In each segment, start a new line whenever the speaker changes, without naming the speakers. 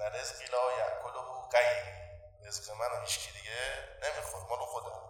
رزقی لا یأکله غیری، رزق منو هیچکی دیگه نمیخوره، مال خودم.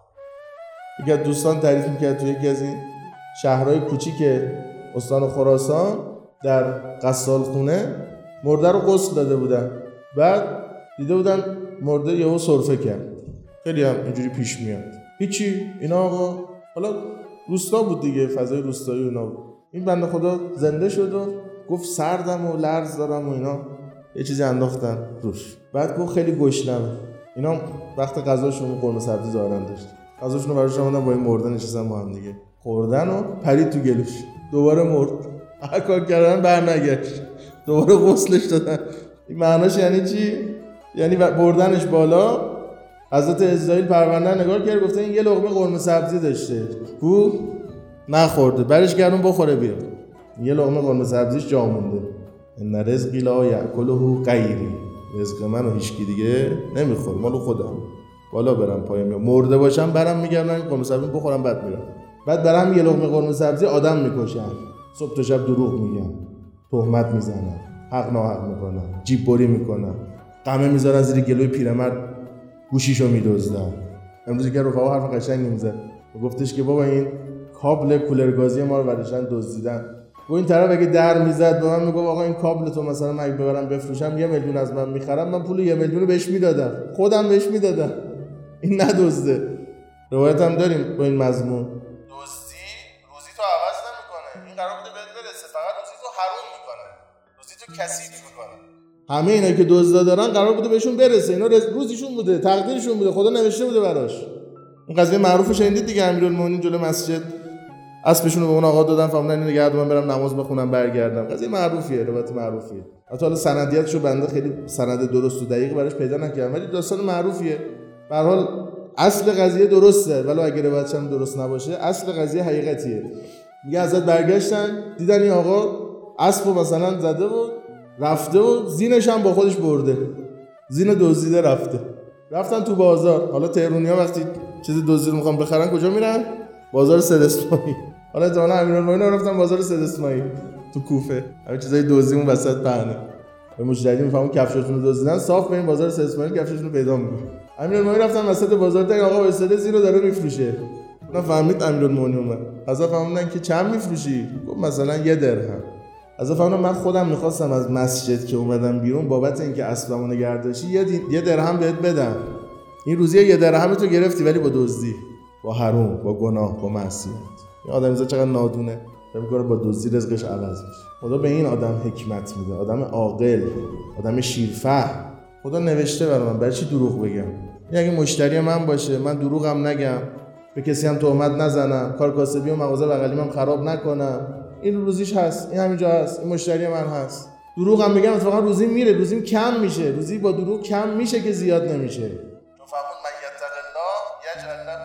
یکی از دوستان تعریف میکرد توی یکی از این شهرهای کوچیک استان خراسان در غسال خونه مرده رو غسل داده بودن، بعد دیده بودن مرده یهو سرفه کرد. خیلی هم اینجوری پیش میاد، هیچی اینا آقا، حالا روستا بود دیگه، فضای روستایی اونا بود. این بنده خدا زنده شد و گفت سردم و لرز دارم و اینا، یه چیزی انداختن روش. بعد گفت خیلی گشنمه. اینا وقت غذاشون قرمه سبزی ظاهرا داشت، غذاشون رو براش آوردن، با این مرده نشستن با هم دیگه خوردن و پرید تو گلوش، دوباره مرد. هر کار کردن برنگشت، دوباره غسلش دادن. این معناش یعنی چی؟ یعنی بردنش بالا، حضرت اسرائیل پرونده نگار کرد، گفته این یه لقمه قرمه سبزی داشته کو نخورده، برش گردون بخوره بیاد. یه لقمه قرمه سبزیش جا مونده. ان رزقی لا یأکله غیری، رزق منو هیچکی دیگه نمیخوره، مال خودم. بالا برم پایین میام، مرده باشم برم میگردن قرمه سبزی بخورم، بعد میرم. بعد برم یه لقمه قرمه سبزی آدم میکشن، صبح تا شب دروغ میگن، تهمت میزنن، حق ناحق میکنن، جیب بری میکنن، قمه میذارن زیر گلوی پیرمرد گوشیشو میدزدن. امروز که رفقا حرف قشنگی میزد، گفتش که بابا این کابل کولر گازی ما رو برداشتن دزدیدن. و این طرف اگه در میزد به من میگفت آقا این کابل تو مثلا من ببرم بفروشم 1 میلیون از من میخرم، من پول 1 میلیون رو بهش میدادم، خودم بهش میدادم، این ندزده. روایت هم داریم با این مضمون، دزدی روزی تو عوض نمیکنه، این قرار بوده بهت برسه، فقط روزی تو حروم میکنه، روزی تو کثیف میکنه. همه اینایی که دزدا دارن قرار بوده بهشون برسه، اینا روزیشون بوده، تقدیرشون بوده، خدا نوشته بوده براش. این قضیه معروفه شنیدید دیگه، امیرالمومنین جلوی مسجد اسبشون رو به اون آقا دادن، فهمیدن اینو نگه دارم برم نماز بخونم برگردم. قضیه معروفیه، روایت معروفیه. حالا سندیتشو بنده خیلی سند درست و دقیق براش پیدا نکردم، ولی داستان معروفیه. به هر حال اصل قضیه درسته، ولی اگه روایتش هم درست نباشه اصل قضیه حقیقتیه. میگه حضرت برگشتن دیدن این آقا اسبو مثلا زده و رفته و زینش هم با خودش برده، زین دزدیده رفته. رفتن تو بازار. حالا تهرونی‌ها وقتی چیز دزدی رو میخوان بخرن کجا میرن؟ بازار سید اسماعیل. حالا اتفاقا امیرالمومنین رفتن بازار سید اسماعیل تو کوفه، همه چیزای دزدی اون وسط پهنه. به مشتری میفهمون کفشاتون رو دزدیدن، صاف بریم بازار سید اسماعیل کفشاتون رو پیدا میکنن. امیرالمومنین رفتن وسط بازار، دیدن آقا وایساده زین رو داره میفروشه. اونا فهمید امیرالمومنین اومد. حضرت فهمیدن که چند میفروشی؟ گفت مثلا 1 درهم. از فهمیدم من خودم میخواستم از مسجد که اومدم بیرون بابت اینکه اسبمو نگهداشتی 1 درهم بهت بدم. این روزی 1 درهم تو گرفتی، ولی با دزدی، با حرام، با گناه، با معصیت. این آدمیزا چقدر نادونه، فکر می‌کنه با دزدی رزقش عوض میشه. خدا به این آدم حکمت میده، آدم عاقل، آدم شیرفهم. خدا نوشته برام برای چی دروغ بگم؟ این اگه مشتری من باشه، من دروغم نگم، به کسی هم تهمت نزنم، کار کاسبی و مغازه بغلیم هم خراب نکنم. این روزیش هست، این همینجا هست، این مشتری من هست. دروغ هم بگم اتفاقا روزی میره، روزیم کم میشه، روزی با دروغ کم میشه که زیاد نمیشه. تو فهمون من یتق الله یجعل له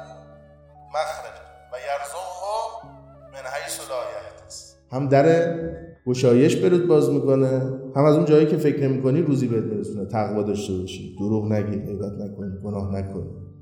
مخرج و یرزقه من حیث لا یحتسب. هم در گشایش برات باز میکنه، هم از اون جایی که فکر نمی‌کنی روزی بهت میرسونه. تقوا داشته باشی، دروغ نگی، غیبت نکنی، گناه نکنی.